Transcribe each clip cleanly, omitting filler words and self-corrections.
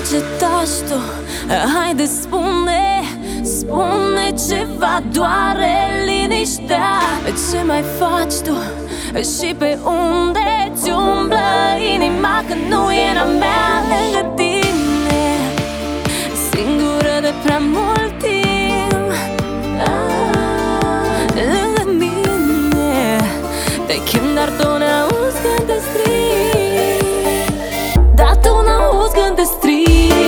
ce taci tu? Haide spune ceva, doare liniștea. Ce mai faci tu? Și pe unde ți umblă inima când nu e a mea lângă tine? Singură de prea mult timp lângă mine. Te chem, dar tu n-auzi când te strig. Dar tu n-auzi când te strig.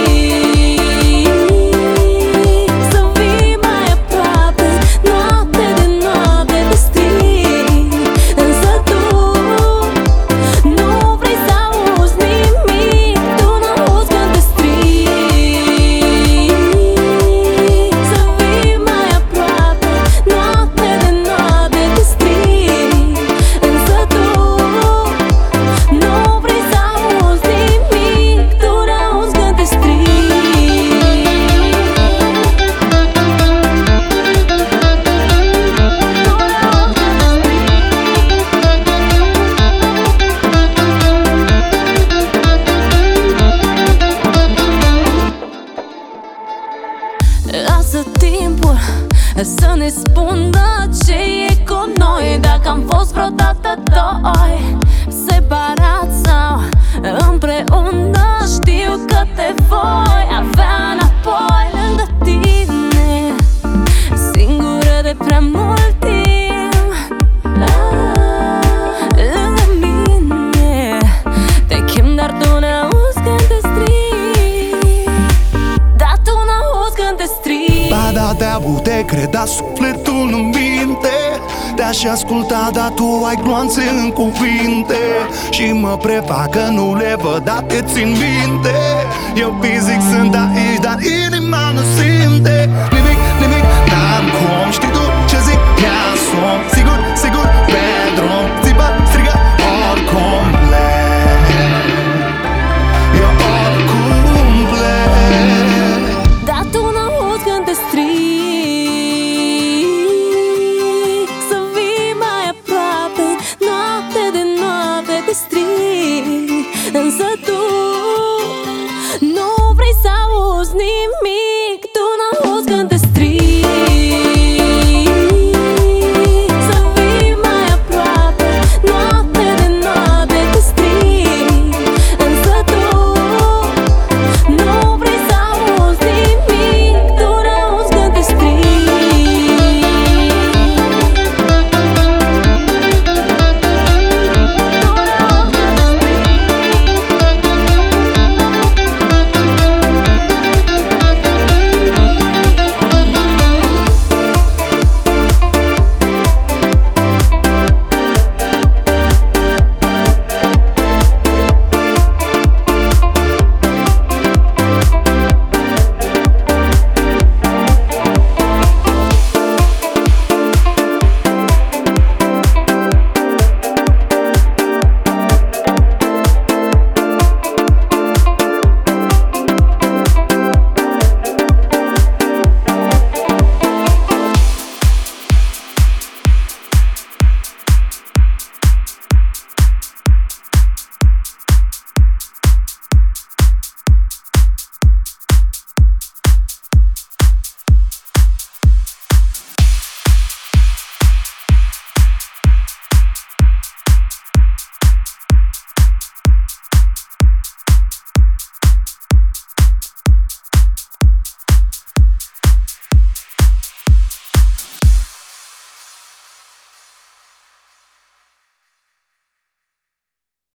Lasă timpul să ne spună ce e cu noi. Dacă am fost vreodată doi, separați sau împreună, știu că te voi avea înapoi lângă tine. Singură de prea mult timp lângă mine. Te chem, dar tu n-auzi când te strig. Dar tu n-auzi când te strig. Ba da, te-a te creda sufletul nu minte. Te-aș asculta, dar tu ai gloanțe în cuvinte și mă prefac că nu le văd, dar te țin minte. Eu fizic sunt aici, dar inima nu simte nimic, n-am cum. Știi tu ce zic? Ia som, sigur, pe drum. Țipă, strigă, oricum plec. Eu oricum plec. Dar tu n-auzi când te strig. Să vii mai aproape, noapte de noapte te strig. Însă tu nu vrei să auzi nimic.